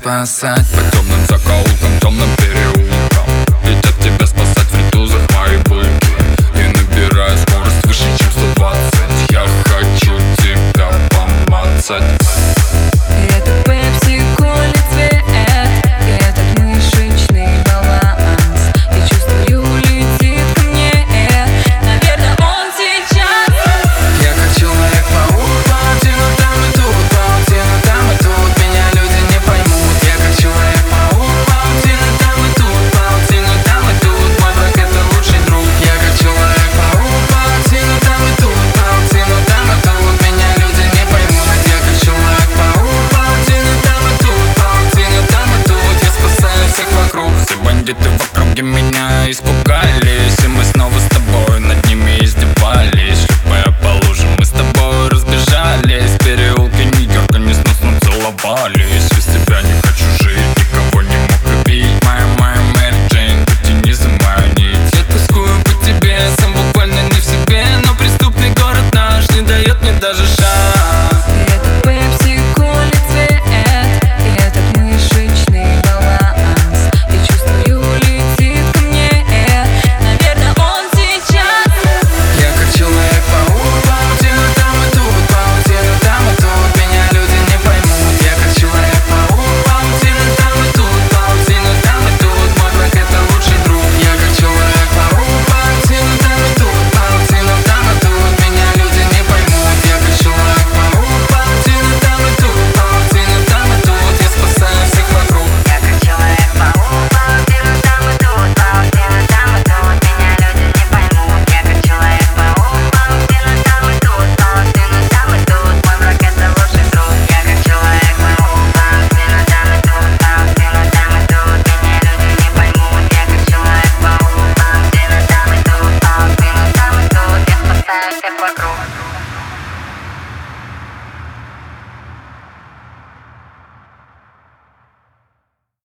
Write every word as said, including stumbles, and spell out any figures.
спасать. По темным закоулкам, темным переулкам летят тебя спасать в редузах мои булки. И набираю скорость выше, чем сто двадцать. Я хочу тебя помацать. Этот пепси-кола цвет, и этот мышечный баланс, я чувствую, летит ко мне, наверное, он сейчас. Я как Человек-паук, паутину там и тут, паутину там и тут, меня люди не поймут. Я как Человек-паук, паутину там и тут, паутину там и тут, мой враг это лучший друг. Я как Человек-паук, паутину там и тут, паутину там и тут, меня люди не поймут. Я как Человек-паук, паутину там и тут, паутину там и тут, я спасаю всех вокруг. Все бандиты в округе меня испугали.